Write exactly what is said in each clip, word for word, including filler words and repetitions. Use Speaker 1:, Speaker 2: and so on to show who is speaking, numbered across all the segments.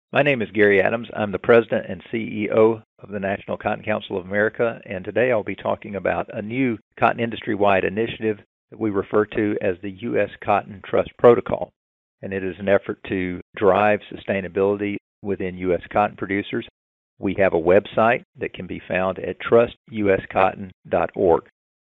Speaker 1: My name is Gary Adams. I'm the President and C E O of the National Cotton Council of America, and today I'll be talking about a new cotton industry-wide initiative that we refer to as the U S Cotton Trust Protocol. And it is an effort to drive sustainability within U S cotton producers. We have a website that can be found at trust U S cotton dot org.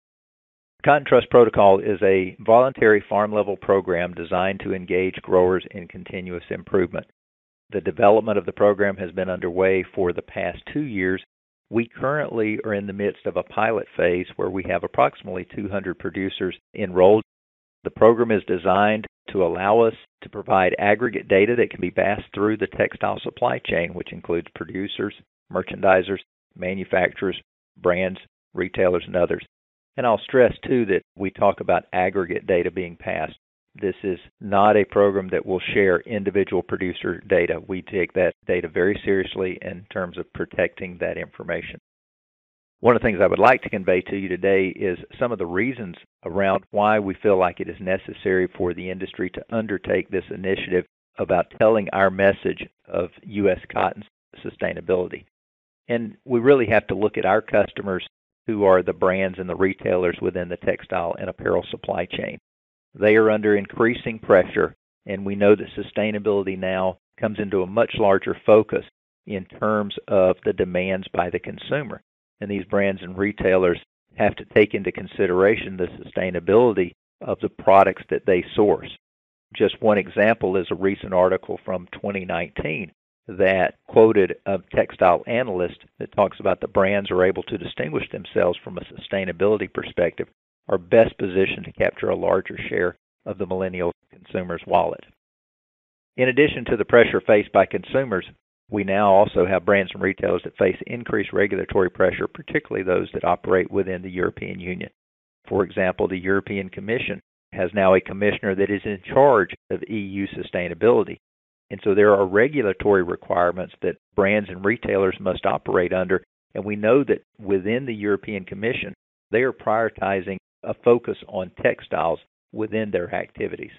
Speaker 1: The Cotton Trust Protocol is a voluntary farm-level program designed to engage growers in continuous improvement. The development of the program has been underway for the past two years. We currently are in the midst of a pilot phase where we have approximately two hundred producers enrolled. The program is designed to allow us to provide aggregate data that can be passed through the textile supply chain, which includes producers, merchandisers, manufacturers, brands, retailers, and others. And I'll stress, too, that we talk about aggregate data being passed. This is not a program that will share individual producer data. We take that data very seriously in terms of protecting that information. One of the things I would like to convey to you today is some of the reasons around why we feel like it is necessary for the industry to undertake this initiative about telling our message of U S cotton sustainability. And we really have to look at our customers, who are the brands and the retailers within the textile and apparel supply chain. They are under increasing pressure, and we know that sustainability now comes into a much larger focus in terms of the demands by the consumer. And these brands and retailers have to take into consideration the sustainability of the products that they source. Just one example is a recent article from twenty nineteen that quoted a textile analyst that talks about the brands are able to distinguish themselves from a sustainability perspective, are best positioned to capture a larger share of the millennial consumer's wallet. In addition to the pressure faced by consumers, we now also have brands and retailers that face increased regulatory pressure, particularly those that operate within the European Union. For example, the European Commission has now a commissioner that is in charge of E U sustainability. And so there are regulatory requirements that brands and retailers must operate under, and we know that within the European Commission, they are prioritizing a focus on textiles within their activities.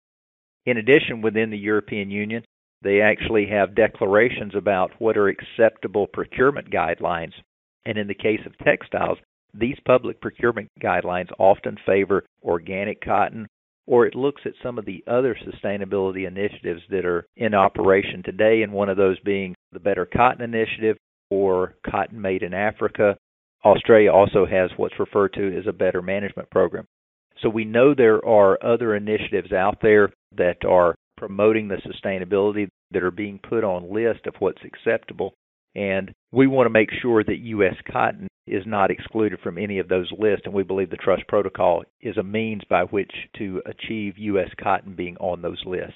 Speaker 1: In addition, within the European Union, they actually have declarations about what are acceptable procurement guidelines. And in the case of textiles, these public procurement guidelines often favor organic cotton, or it looks at some of the other sustainability initiatives that are in operation today, and one of those being the Better Cotton Initiative or Cotton Made in Africa. Australia also has what's referred to as a Better Management Program. So we know there are other initiatives out there that are promoting the sustainability that are being put on list of what's acceptable, and we want to make sure that U S cotton is not excluded from any of those lists, and we believe the Trust Protocol is a means by which to achieve U S cotton being on those lists.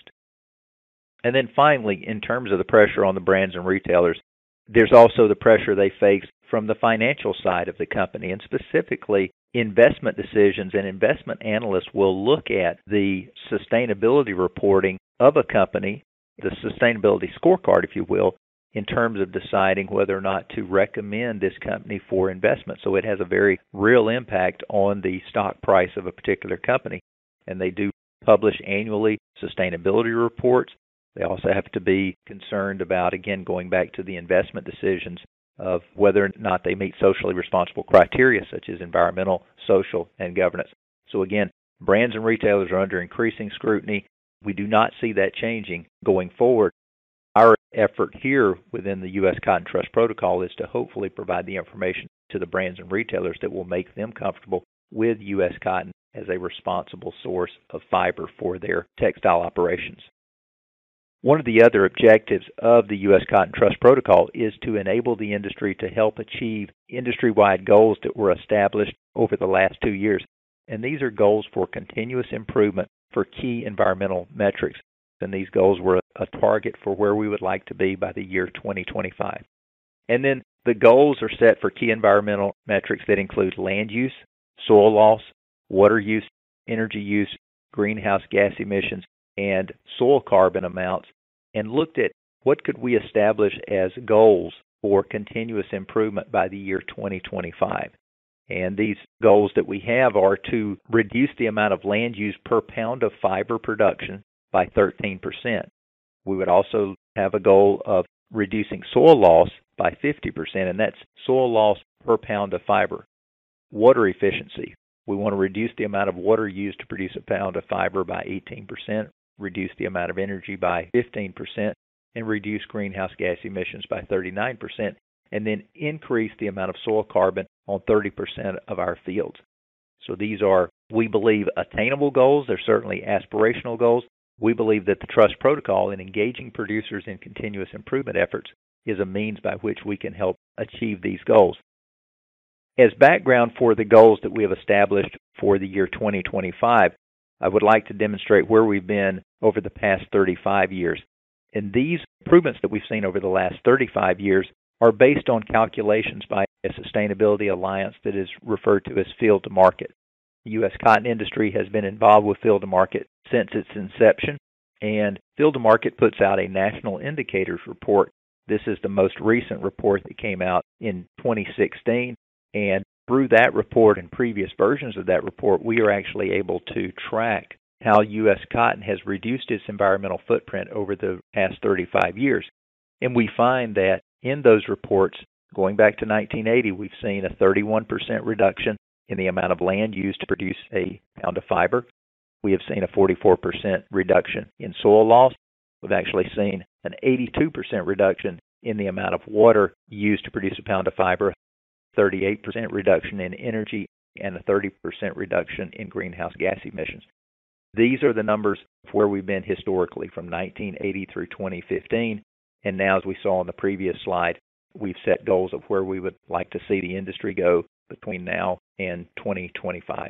Speaker 1: And then finally, in terms of the pressure on the brands and retailers, there's also the pressure they face from the financial side of the company, and specifically investment decisions. And investment analysts will look at the sustainability reporting of a company, the sustainability scorecard, if you will, in terms of deciding whether or not to recommend this company for investment. So it has a very real impact on the stock price of a particular company. And they do publish annually sustainability reports. They also have to be concerned about, again, going back to the investment decisions of whether or not they meet socially responsible criteria such as environmental, social, and governance. So again, brands and retailers are under increasing scrutiny. We do not see that changing going forward. Our effort here within the U S Cotton Trust Protocol is to hopefully provide the information to the brands and retailers that will make them comfortable with U S cotton as a responsible source of fiber for their textile operations. One of the other objectives of the U S Cotton Trust Protocol is to enable the industry to help achieve industry-wide goals that were established over the last two years. And these are goals for continuous improvement for key environmental metrics. And these goals were a target for where we would like to be by the year twenty twenty-five. And then the goals are set for key environmental metrics that include land use, soil loss, water use, energy use, greenhouse gas emissions, and soil carbon amounts, and looked at what could we establish as goals for continuous improvement by the year twenty twenty-five. And these goals that we have are to reduce the amount of land use per pound of fiber production by thirteen percent. We would also have a goal of reducing soil loss by fifty percent, and that's soil loss per pound of fiber. Water efficiency. We want to reduce the amount of water used to produce a pound of fiber by eighteen percent, reduce the amount of energy by fifteen percent, and reduce greenhouse gas emissions by thirty-nine percent, and then increase the amount of soil carbon on thirty percent of our fields. So these are, we believe, attainable goals. They're certainly aspirational goals. We believe that the Trust Protocol in engaging producers in continuous improvement efforts is a means by which we can help achieve these goals. As background for the goals that we have established for the year twenty twenty-five, I would like to demonstrate where we've been over the past thirty-five years. And these improvements that we've seen over the last thirty-five years are based on calculations by a sustainability alliance that is referred to as Field to Market. The U S cotton industry has been involved with Field to Market since its inception, and Field to Market puts out a national indicators report. This is the most recent report that came out in twenty sixteen, and through that report and previous versions of that report, we are actually able to track how U S cotton has reduced its environmental footprint over the past thirty-five years. And we find that in those reports, going back to nineteen eighty, we've seen a thirty-one percent reduction in the amount of land used to produce a pound of fiber. We have seen a forty-four percent reduction in soil loss. We've actually seen an eighty-two percent reduction in the amount of water used to produce a pound of fiber, thirty-eight percent reduction in energy, and a thirty percent reduction in greenhouse gas emissions. These are the numbers of where we've been historically from nineteen eighty through twenty fifteen. And now, as we saw on the previous slide, we've set goals of where we would like to see the industry go between now and twenty twenty-five.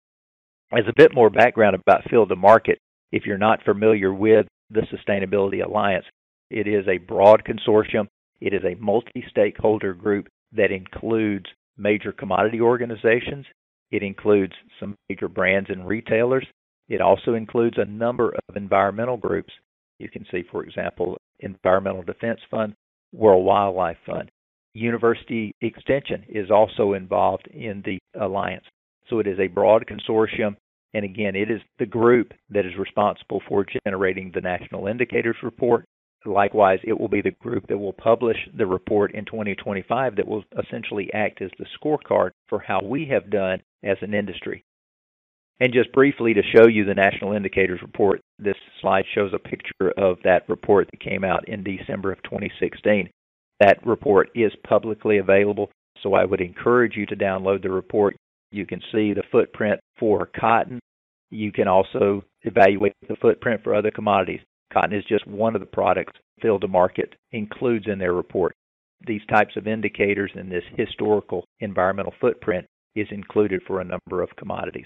Speaker 1: As a bit more background about Field to Market, if you're not familiar with the Sustainability Alliance, it is a broad consortium. It is a multi-stakeholder group that includes major commodity organizations. It includes some major brands and retailers. It also includes a number of environmental groups. You can see, for example, Environmental Defense Fund, World Wildlife Fund. University Extension is also involved in the alliance. So it is a broad consortium, and again, it is the group that is responsible for generating the National Indicators Report. Likewise, it will be the group that will publish the report in twenty twenty-five that will essentially act as the scorecard for how we have done as an industry. And just briefly to show you the National Indicators Report, this slide shows a picture of that report that came out in December of twenty sixteen. That report is publicly available, so I would encourage you to download the report. You can see the footprint for cotton. You can also evaluate the footprint for other commodities. Cotton is just one of the products Field to Market includes in their report. These types of indicators and this historical environmental footprint is included for a number of commodities.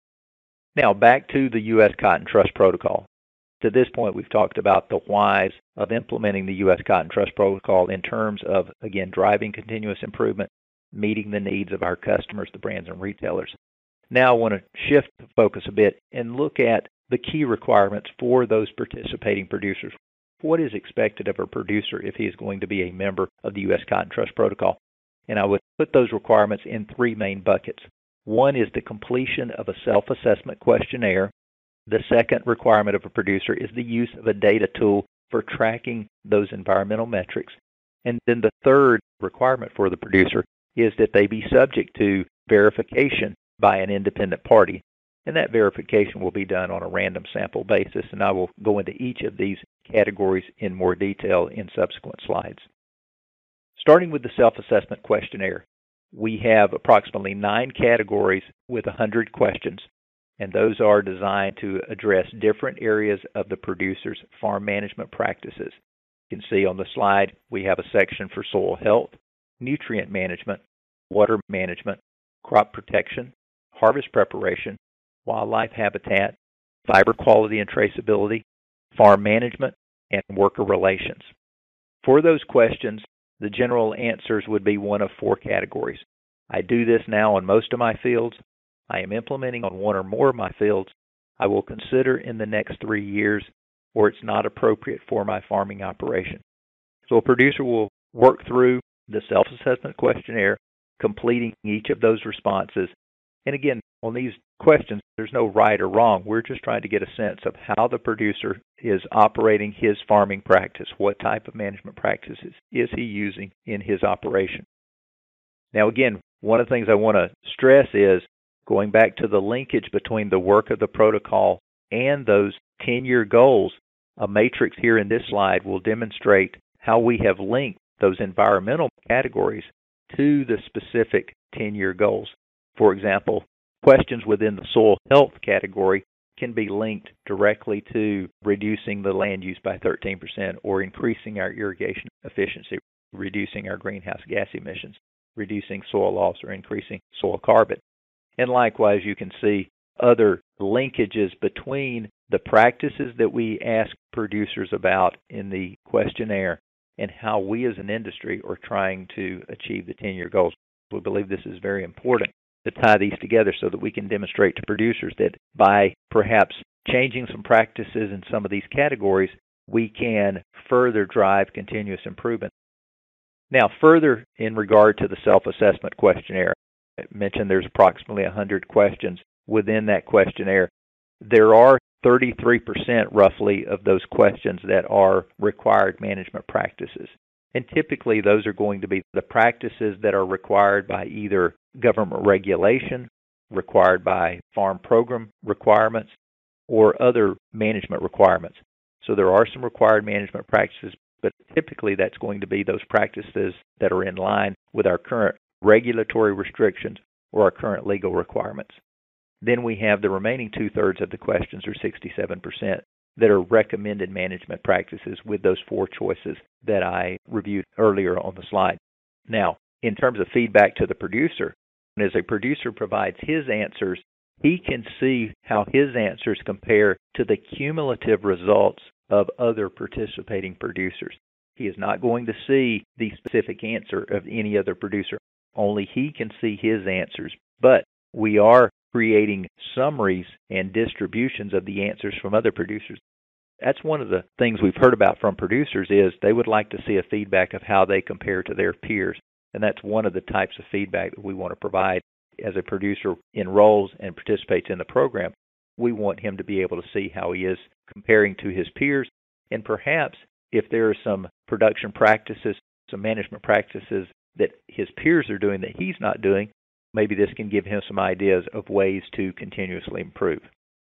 Speaker 1: Now back to the U S Cotton Trust Protocol. To this point, we've talked about the whys of implementing the U S Cotton Trust Protocol in terms of, again, driving continuous improvement, meeting the needs of our customers, the brands and retailers. Now I want to shift the focus a bit and look at the key requirements for those participating producers. What is expected of a producer if he is going to be a member of the U S Cotton Trust Protocol? And I would put those requirements in three main buckets. One is the completion of a self-assessment questionnaire. The second requirement of a producer is the use of a data tool for tracking those environmental metrics. And then the third requirement for the producer is that they be subject to verification by an independent party. And that verification will be done on a random sample basis, and I will go into each of these categories in more detail in subsequent slides. Starting with the self-assessment questionnaire, we have approximately nine categories with one hundred questions, and those are designed to address different areas of the producer's farm management practices. You can see on the slide we have a section for soil health, nutrient management, water management, crop protection, harvest preparation, wildlife habitat, fiber quality and traceability, farm management, and worker relations. For those questions, the general answers would be one of four categories. I do this now on most of my fields. I am implementing on one or more of my fields. I will consider in the next three years, or it's not appropriate for my farming operation. So a producer will work through the self-assessment questionnaire, completing each of those responses, And again, on these questions, there's no right or wrong. We're just trying to get a sense of how the producer is operating his farming practice. What type of management practices is he using in his operation? Now, again, one of the things I want to stress is going back to the linkage between the work of the protocol and those ten-year goals. A matrix here in this slide will demonstrate how we have linked those environmental categories to the specific ten-year goals. For example, questions within the soil health category can be linked directly to reducing the land use by thirteen percent or increasing our irrigation efficiency, reducing our greenhouse gas emissions, reducing soil loss, or increasing soil carbon. And likewise, you can see other linkages between the practices that we ask producers about in the questionnaire and how we as an industry are trying to achieve the ten-year goals. We believe this is very important to tie these together so that we can demonstrate to producers that by perhaps changing some practices in some of these categories, we can further drive continuous improvement. Now, further in regard to the self-assessment questionnaire, I mentioned there's approximately one hundred questions within that questionnaire. There are thirty-three percent roughly of those questions that are required management practices. And typically those are going to be the practices that are required by either government regulation, required by farm program requirements, or other management requirements. So there are some required management practices, but typically that's going to be those practices that are in line with our current regulatory restrictions or our current legal requirements. Then we have the remaining two-thirds of the questions, or sixty-seven percent, that are recommended management practices with those four choices that I reviewed earlier on the slide. Now, in terms of feedback to the producer, as a producer provides his answers, he can see how his answers compare to the cumulative results of other participating producers. He is not going to see the specific answer of any other producer. Only he can see his answers. But we are creating summaries and distributions of the answers from other producers. That's one of the things we've heard about from producers is they would like to see a feedback of how they compare to their peers. And that's one of the types of feedback that we want to provide as a producer enrolls and participates in the program. We want him to be able to see how he is comparing to his peers. And perhaps if there are some production practices, some management practices that his peers are doing that he's not doing, maybe this can give him some ideas of ways to continuously improve.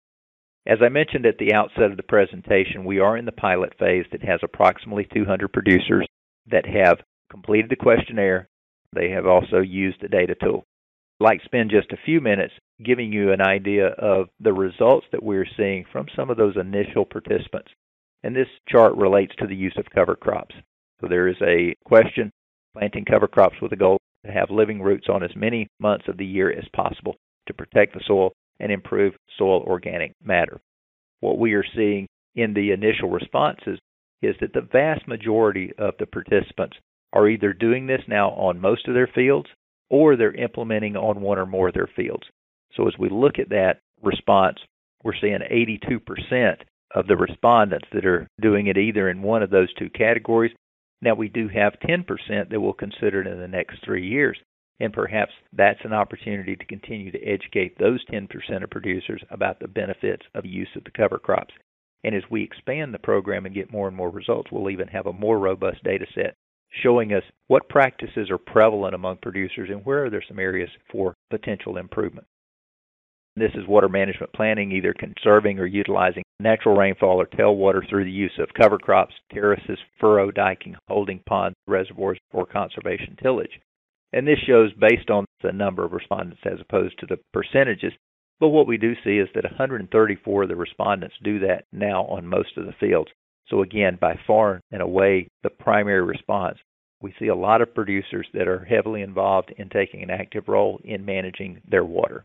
Speaker 1: As I mentioned at the outset of the presentation, we are in the pilot phase that has approximately two hundred producers that have completed the questionnaire. They have also used the data tool. I'd like to spend just a few minutes giving you an idea of the results that we're seeing from some of those initial participants. And this chart relates to the use of cover crops. So there is a question, planting cover crops with a goal to have living roots on as many months of the year as possible to protect the soil and improve soil organic matter. What we are seeing in the initial responses is that the vast majority of the participants are either doing this now on most of their fields or they're implementing on one or more of their fields. So as we look at that response, we're seeing eighty-two percent of the respondents that are doing it either in one of those two categories. Now we do have ten percent that will consider it in the next three years. And perhaps that's an opportunity to continue to educate those ten percent of producers about the benefits of the use of the cover crops. And as we expand the program and get more and more results, we'll even have a more robust data set showing us what practices are prevalent among producers and where are there some areas for potential improvement. This is water management planning, either conserving or utilizing natural rainfall or tailwater through the use of cover crops, terraces, furrow diking, holding ponds, reservoirs, or conservation tillage. And this shows based on the number of respondents as opposed to the percentages. But what we do see is that one hundred thirty-four of the respondents do that now on most of the fields. So again, by far and away, the primary response. We see a lot of producers that are heavily involved in taking an active role in managing their water.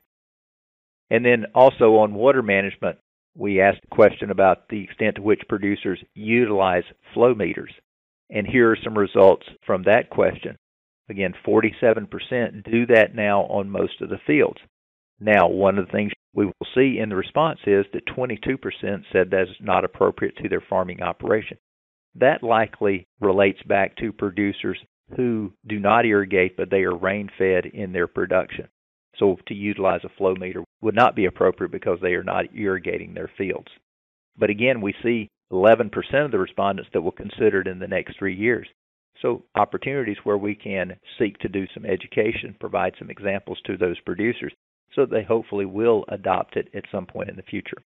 Speaker 1: And then also on water management, we asked a question about the extent to which producers utilize flow meters. And here are some results from that question. Again, forty-seven percent do that now on most of the fields. Now, one of the things we will see in the response is that twenty-two percent said that is not appropriate to their farming operation. That likely relates back to producers who do not irrigate, but they are rain-fed in their production. So to utilize a flow meter would not be appropriate because they are not irrigating their fields. But again, we see eleven percent of the respondents that will consider it in the next three years. So opportunities where we can seek to do some education, provide some examples to those producers so that they hopefully will adopt it at some point in the future.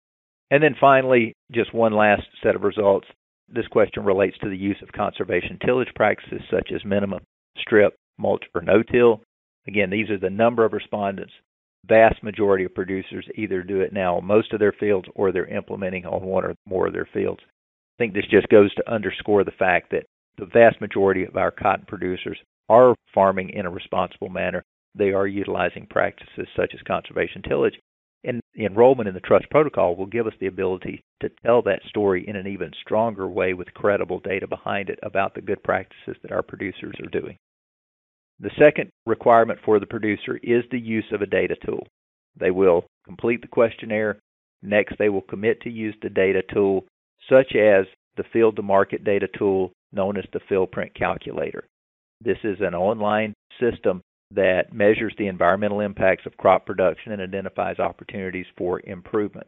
Speaker 1: And then finally, just one last set of results. This question relates to the use of conservation tillage practices such as minimum strip, mulch, or no-till. Again, these are the number of respondents. Vast majority of producers either do it now on most of their fields or they're implementing on one or more of their fields. I think this just goes to underscore the fact that the vast majority of our cotton producers are farming in a responsible manner. They are utilizing practices such as conservation tillage. And enrollment in the Trust Protocol will give us the ability to tell that story in an even stronger way with credible data behind it about the good practices that our producers are doing. The second requirement for the producer is the use of a data tool. They will complete the questionnaire. Next, they will commit to use the data tool, such as the Field to Market data tool known as the FieldPrint Calculator. This is an online system that measures the environmental impacts of crop production and identifies opportunities for improvement.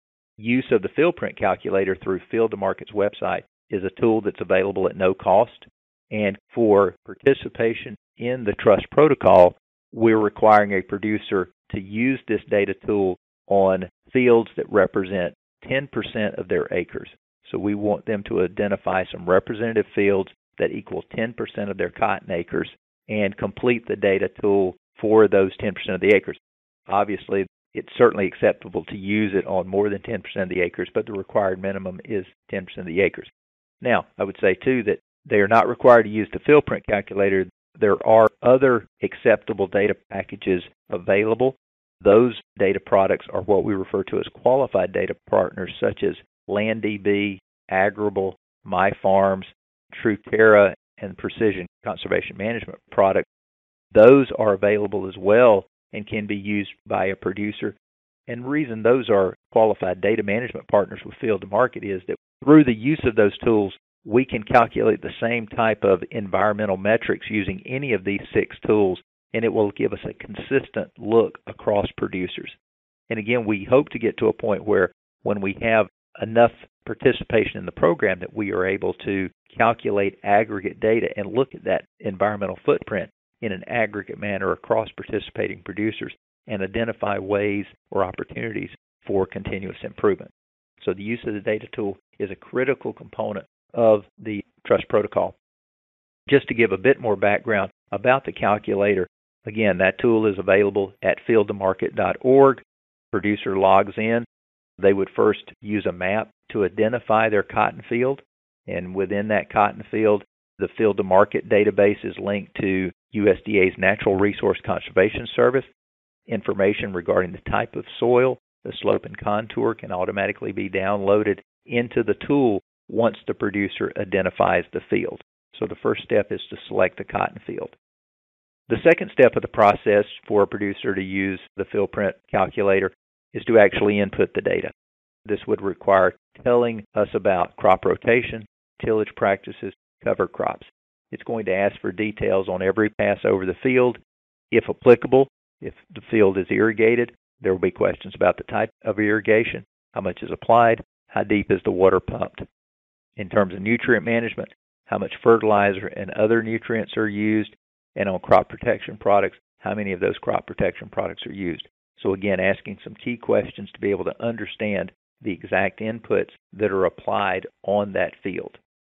Speaker 1: Use of the FieldPrint Calculator through Field to Market's website is a tool that's available at no cost. And for participation in the Trust Protocol, we're requiring a producer to use this data tool on fields that represent ten percent of their acres. So we want them to identify some representative fields that equal ten percent of their cotton acres and complete the data tool for those ten percent of the acres. Obviously, it's certainly acceptable to use it on more than ten percent of the acres, but the required minimum is ten percent of the acres. Now, I would say, too, that they are not required to use the FieldPrint Calculator. There are other acceptable data packages available. Those data products are what we refer to as qualified data partners, such as LandDB, Agrible, MyFarms, Truterra, and Precision Conservation Management products. Those are available as well and can be used by a producer. And the reason those are qualified data management partners with Field to Market is that through the use of those tools, we can calculate the same type of environmental metrics using any of these six tools, and it will give us a consistent look across producers. And again, we hope to get to a point where when we have enough participation in the program that we are able to calculate aggregate data and look at that environmental footprint in an aggregate manner across participating producers and identify ways or opportunities for continuous improvement. So the use of the data tool is a critical component of the Trust Protocol. Just to give a bit more background about the calculator, again, that tool is available at field to market dot org. Producer logs in. They would first use a map to identify their cotton field, and within that cotton field, the Field to Market database is linked to U S D A's Natural Resource Conservation Service. Information regarding the type of soil, the slope and contour can automatically be downloaded into the tool once the producer identifies the field. So the first step is to select the cotton field. The second step of the process for a producer to use the FieldPrint Calculator is to actually input the data. This would require telling us about crop rotation, tillage practices, cover crops. It's going to ask for details on every pass over the field. If applicable, if the field is irrigated, there will be questions about the type of irrigation, how much is applied, how deep is the water pumped. In terms of nutrient management, how much fertilizer and other nutrients are used, and on crop protection products, how many of those crop protection products are used. So again, asking some key questions to be able to understand the exact inputs that are applied on that field.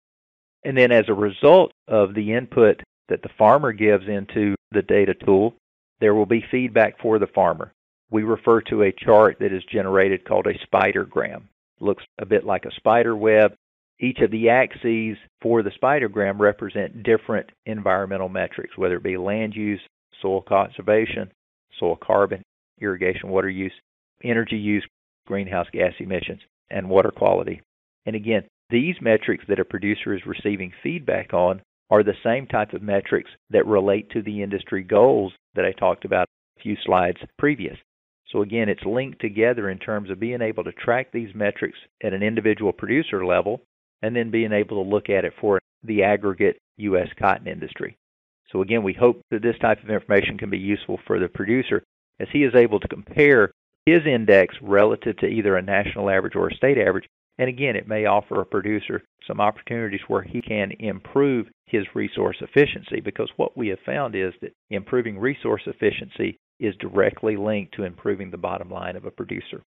Speaker 1: And then as a result of the input that the farmer gives into the data tool, there will be feedback for the farmer. We refer to a chart that is generated called a spidergram. It looks a bit like a spider web. Each of the axes for the spidergram represent different environmental metrics, whether it be land use, soil conservation, soil carbon, irrigation water use, energy use, greenhouse gas emissions, and water quality. And again, these metrics that a producer is receiving feedback on are the same type of metrics that relate to the industry goals that I talked about a few slides previous. So again, it's linked together in terms of being able to track these metrics at an individual producer level and then being able to look at it for the aggregate U S cotton industry. So again, we hope that this type of information can be useful for the producer as he is able to compare his index relative to either a national average or a state average. And again, it may offer a producer some opportunities where he can improve his resource efficiency, because what we have found is that improving resource efficiency is directly linked to improving the bottom line of a producer.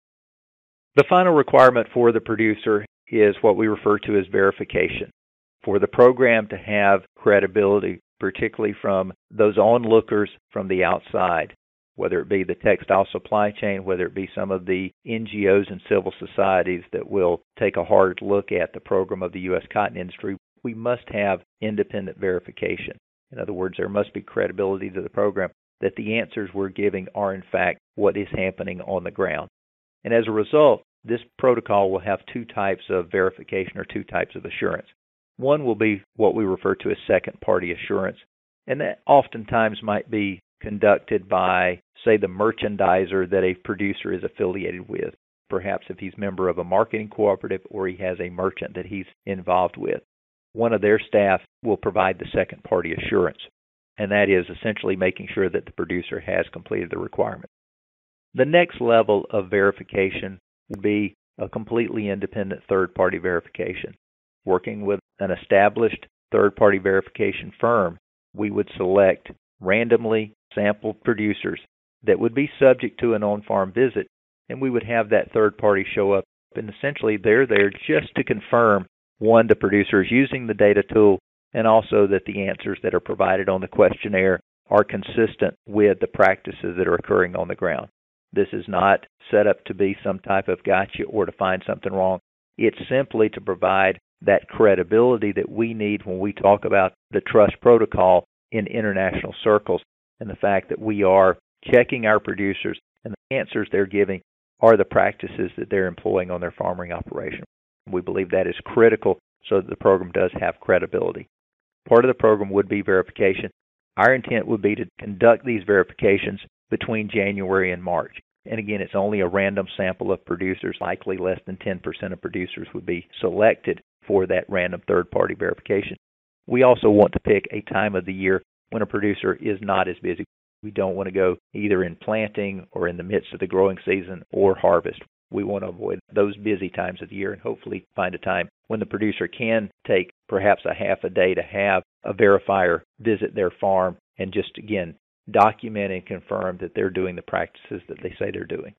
Speaker 1: The final requirement for the producer is what we refer to as verification. For the program to have credibility, particularly from those onlookers from the outside, whether it be the textile supply chain, whether it be some of the N G Os and civil societies that will take a hard look at the program of the U S cotton industry, we must have independent verification. In other words, there must be credibility to the program that the answers we're giving are in fact what is happening on the ground. And as a result, this protocol will have two types of verification or two types of assurance. One will be what we refer to as second-party assurance, and that oftentimes might be conducted by, say, the merchandiser that a producer is affiliated with. Perhaps if he's a member of a marketing cooperative or he has a merchant that he's involved with. One of their staff will provide the second-party assurance, and that is essentially making sure that the producer has completed the requirement. The next level of verification would be a completely independent third-party verification. Working with an established third-party verification firm, we would select randomly sampled producers that would be subject to an on-farm visit, and we would have that third party show up, and essentially they're there just to confirm, one, the producer is using the data tool, and also that the answers that are provided on the questionnaire are consistent with the practices that are occurring on the ground. This is not set up to be some type of gotcha or to find something wrong. It's simply to provide that credibility that we need when we talk about the trust protocol in international circles, and the fact that we are checking our producers and the answers they're giving are the practices that they're employing on their farming operation. We believe that is critical so that the program does have credibility. Part of the program would be verification. Our intent would be to conduct these verifications between January and March. And again, it's only a random sample of producers. Likely less than ten percent of producers would be selected for that random third-party verification. We also want to pick a time of the year when a producer is not as busy. We don't want to go either in planting or in the midst of the growing season or harvest. We want to avoid those busy times of the year and hopefully find a time when the producer can take perhaps a half a day to have a verifier visit their farm and just, again, document and confirm that they're doing the practices that they say they're doing.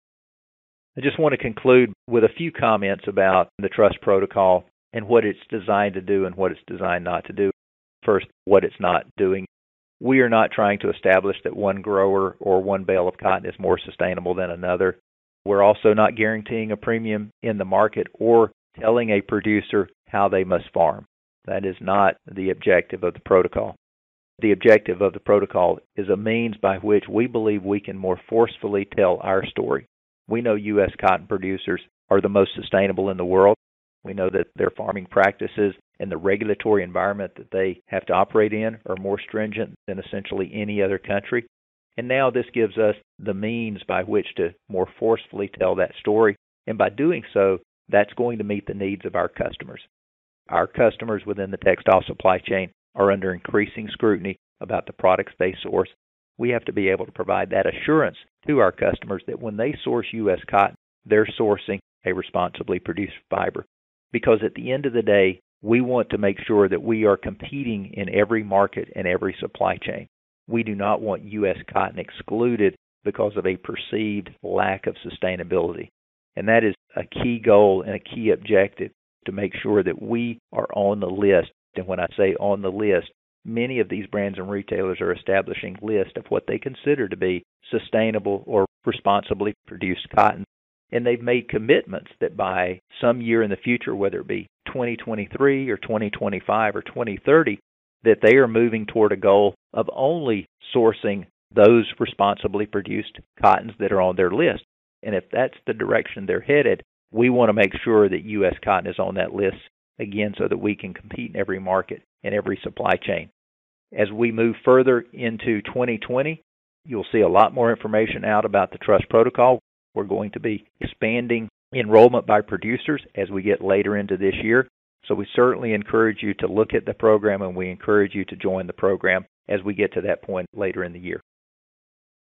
Speaker 1: I just want to conclude with a few comments about the trust protocol and what it's designed to do and what it's designed not to do. First, what it's not doing. We are not trying to establish that one grower or one bale of cotton is more sustainable than another. We're also not guaranteeing a premium in the market or telling a producer how they must farm. That is not the objective of the protocol. The objective of the protocol is a means by which we believe we can more forcefully tell our story. We know U S cotton producers are the most sustainable in the world. We know that their farming practices and the regulatory environment that they have to operate in are more stringent than essentially any other country. And now this gives us the means by which to more forcefully tell that story. And by doing so, that's going to meet the needs of our customers. Our customers within the textile supply chain are under increasing scrutiny about the products they source. We have to be able to provide that assurance to our customers that when they source U S cotton, they're sourcing a responsibly produced fiber. Because at the end of the day, we want to make sure that we are competing in every market and every supply chain. We do not want U S cotton excluded because of a perceived lack of sustainability. And that is a key goal and a key objective, to make sure that we are on the list. And when I say on the list, many of these brands and retailers are establishing lists of what they consider to be sustainable or responsibly produced cotton. And they've made commitments that by some year in the future, whether it be twenty twenty-three or twenty twenty-five or twenty thirty, that they are moving toward a goal of only sourcing those responsibly produced cottons that are on their list. And if that's the direction they're headed, we want to make sure that U S cotton is on that list, again, so that we can compete in every market and every supply chain. As we move further into twenty twenty, you'll see a lot more information out about the trust protocol. We're going to be expanding enrollment by producers as we get later into this year. So we certainly encourage you to look at the program, and we encourage you to join the program as we get to that point later in the year.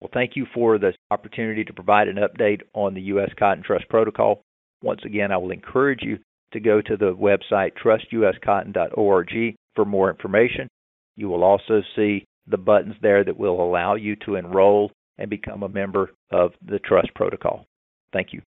Speaker 1: Well, thank you for the opportunity to provide an update on the U S Cotton Trust Protocol. Once again, I will encourage you to go to the website trust u s cotton dot org for more information. You will also see the buttons there that will allow you to enroll and become a member of the Trust Protocol. Thank you.